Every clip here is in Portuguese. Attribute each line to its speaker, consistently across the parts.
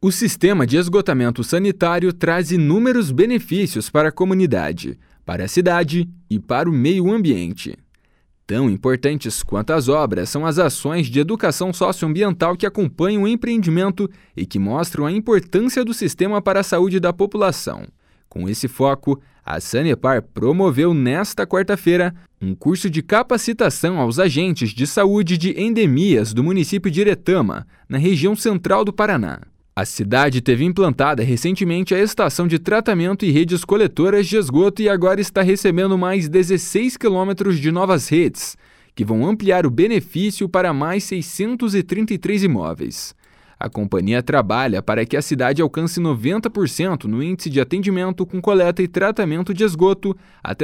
Speaker 1: O sistema de esgotamento sanitário traz inúmeros benefícios para a comunidade, para a cidade e para o meio ambiente. Tão importantes quanto as obras são as ações de educação socioambiental que acompanham o empreendimento e que mostram a importância do sistema para a saúde da população. Com esse foco, a Sanepar promoveu nesta quarta-feira um curso de capacitação aos agentes de saúde de endemias do município de Iretama, na região central do Paraná. A cidade teve implantada recentemente a estação de tratamento e redes coletoras de esgoto e agora está recebendo mais 16 quilômetros de novas redes, que vão ampliar o benefício para mais 633 imóveis. A companhia trabalha para que a cidade alcance 90% no índice de atendimento com coleta e tratamento de esgoto até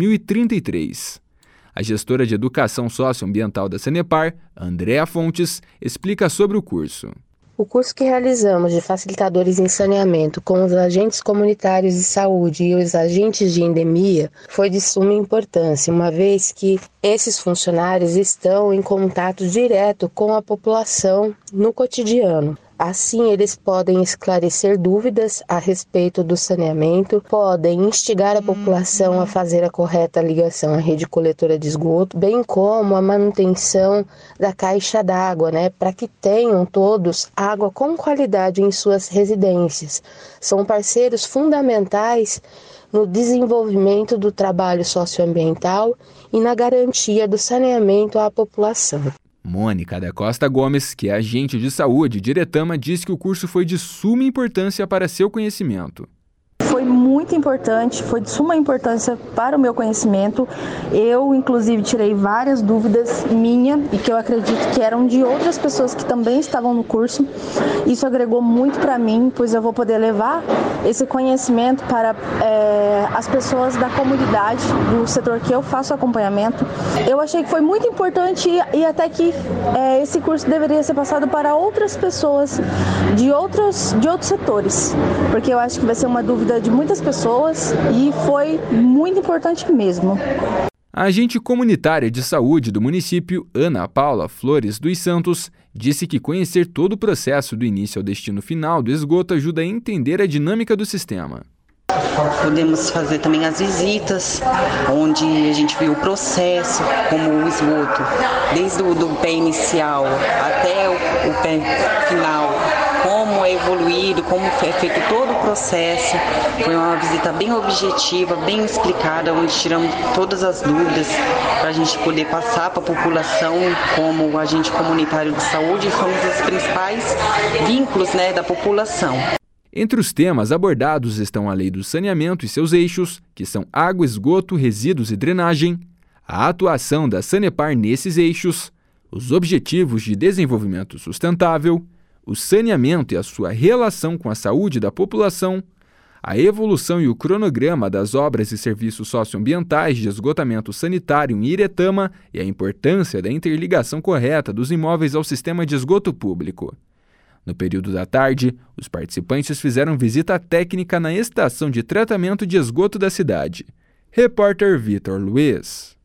Speaker 1: 2033. A gestora de educação socioambiental da Sanepar, Andréa Fontes, explica sobre o curso.
Speaker 2: O curso que realizamos de facilitadores em saneamento com os agentes comunitários de saúde e os agentes de endemia foi de suma importância, uma vez que esses funcionários estão em contato direto com a população no cotidiano. Assim, eles podem esclarecer dúvidas a respeito do saneamento, podem instigar a população a fazer a correta ligação à rede coletora de esgoto, bem como a manutenção da caixa d'água, para que tenham todos água com qualidade em suas residências. São parceiros fundamentais no desenvolvimento do trabalho socioambiental e na garantia do saneamento à população.
Speaker 1: Mônica da Costa Gomes, que é agente de saúde de Iretama, diz que o curso foi de suma importância para seu conhecimento.
Speaker 3: Foi muito importante, foi de suma importância para o meu conhecimento. Eu, inclusive, tirei várias dúvidas minhas e que eu acredito que eram de outras pessoas que também estavam no curso. Isso agregou muito para mim, pois eu vou poder levar esse conhecimento para as pessoas da comunidade, do setor que eu faço acompanhamento. Eu achei que foi muito importante e até que esse curso deveria ser passado para outras pessoas de outros setores, porque eu acho que vai ser uma dúvida de muitas pessoas e foi muito importante mesmo.
Speaker 1: A agente comunitária de saúde do município, Ana Paula Flores dos Santos, disse que conhecer todo o processo do início ao destino final do esgoto ajuda a entender a dinâmica do sistema.
Speaker 4: Podemos fazer também as visitas, onde a gente viu o processo, como o esgoto, desde o pé inicial até o pé final, como é evoluído, como é feito todo o processo. Foi uma visita bem objetiva, bem explicada, onde tiramos todas as dúvidas para a gente poder passar para a população como agente comunitário de saúde. Somos os principais vínculos da população.
Speaker 1: Entre os temas abordados estão a lei do saneamento e seus eixos, que são água, esgoto, resíduos e drenagem, a atuação da Sanepar nesses eixos, os objetivos de desenvolvimento sustentável, o saneamento e a sua relação com a saúde da população, a evolução e o cronograma das obras e serviços socioambientais de esgotamento sanitário em Iretama e a importância da interligação correta dos imóveis ao sistema de esgoto público. No período da tarde, os participantes fizeram visita técnica na estação de tratamento de esgoto da cidade. Repórter Vitor Luiz.